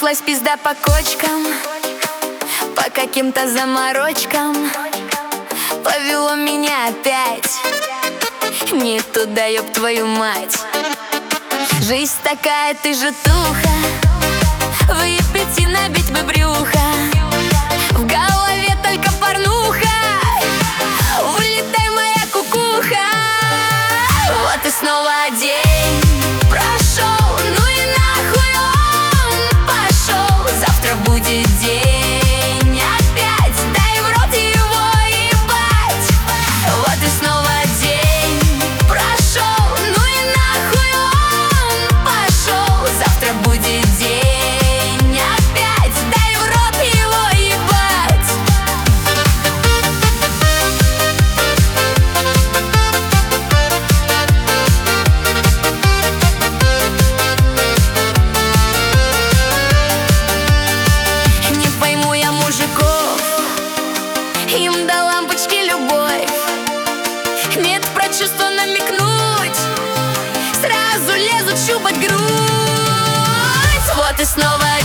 Понеслась пизда по кочкам, по каким-то заморочкам. Повело меня опять не туда, ёб твою мать. Жизнь такая, ты же туха, выпить и набить бы брюхо. В голове только порнуха, улетай, моя кукуха. Вот и снова день прошел, ну и нахуй он пошел. Завтра будет день опять, дай в рот его ебать. Вот и снова день прошел, ну и нахуй он пошел. Завтра будет день опять, дай в рот его ебать. Не пойму я мужиков, им до лампочки любовь. Нет про чувство намекнуть, сразу лезут щупать грудь. Вот и снова